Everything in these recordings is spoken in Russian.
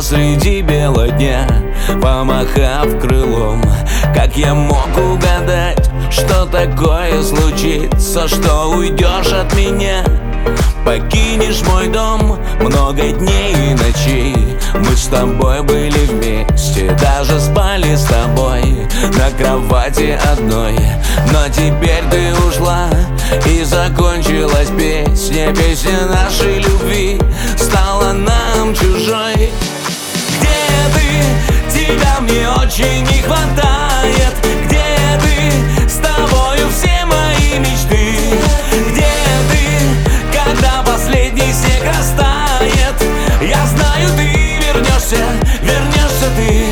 посреди бела дня, помахав крылом. Как я мог угадать, что такое случится, что уйдешь от меня, покинешь мой дом. Много дней и ночей мы с тобой были вместе, даже спали с тобой на кровати одной. Но теперь ты ушла, и закончилась песня. Песня нашей любви стала нам чужой. Где ты? Тебя мне очень не хватает. Где ты? С тобою все мои мечты. Где ты? Когда последний снег растает, я знаю, ты вернешься, вернешься ты.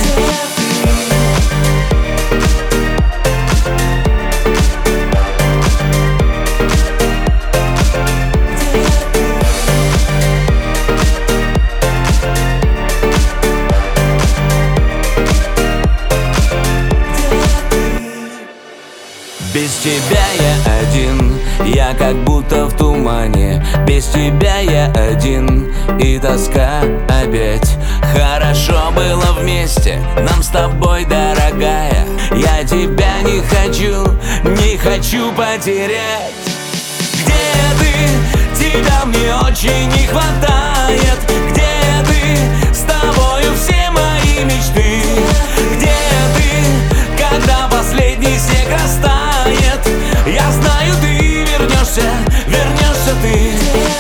Без тебя я один, я как будто в тумане. Без тебя я один, и тоска опять. Хорошо было вместе, нам с тобой, дорогая. Я тебя не хочу потерять. Где ты? Тебя мне очень не хватает. Где ты? С тобою все мои мечты. Где ты? Когда последний снег растает, я знаю, ты вернешься, вернешься ты.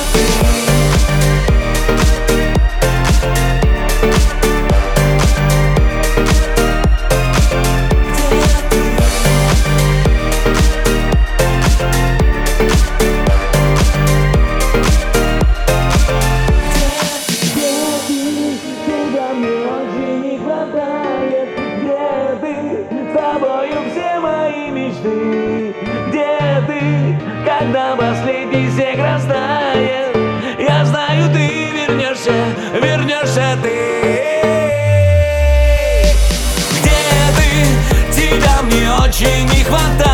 Где ты, когда последний снег растает, я знаю, ты вернешься, вернешься ты. Где ты? Тебя мне очень не хватает.